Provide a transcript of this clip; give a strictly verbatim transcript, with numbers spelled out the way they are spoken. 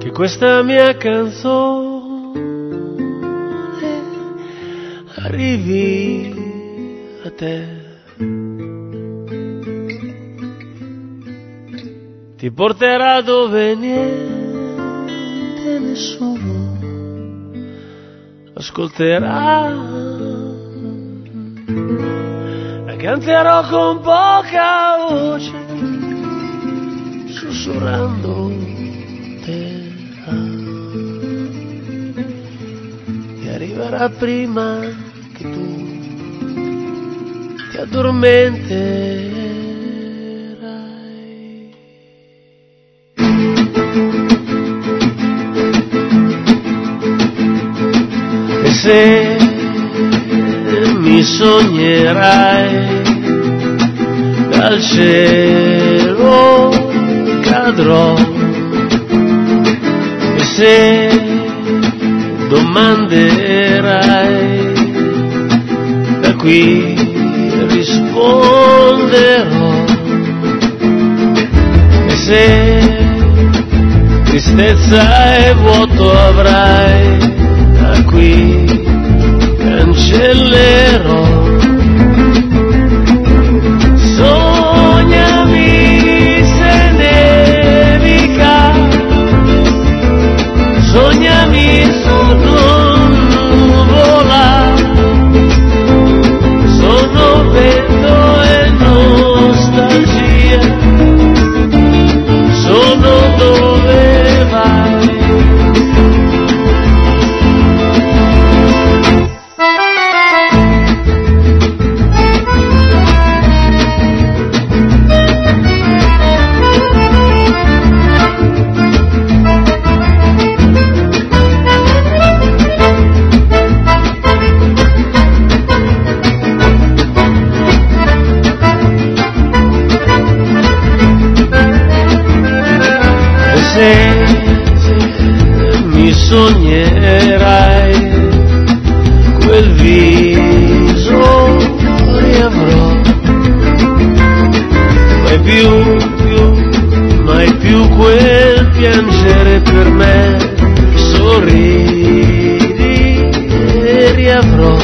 che questa mia canzone arrivi a te. Ti porterà dove niente, nessuno ascolterà. La canterò con poca voce, sussurrando te. E arriverà prima che tu ti addormenterai. E se mi sognerai, dal cielo cadrò. E se domanderai, da qui risponderò. E se tristezza e vuoto avrai, da qui cancellerò. Sognami se nevica, sognami su nuvola, sono vento e nostalgia, sono dove vai. Se mi sognerai, quel viso riavrò, mai più, più, mai più quel piangere per me. Sorridi e riavrò,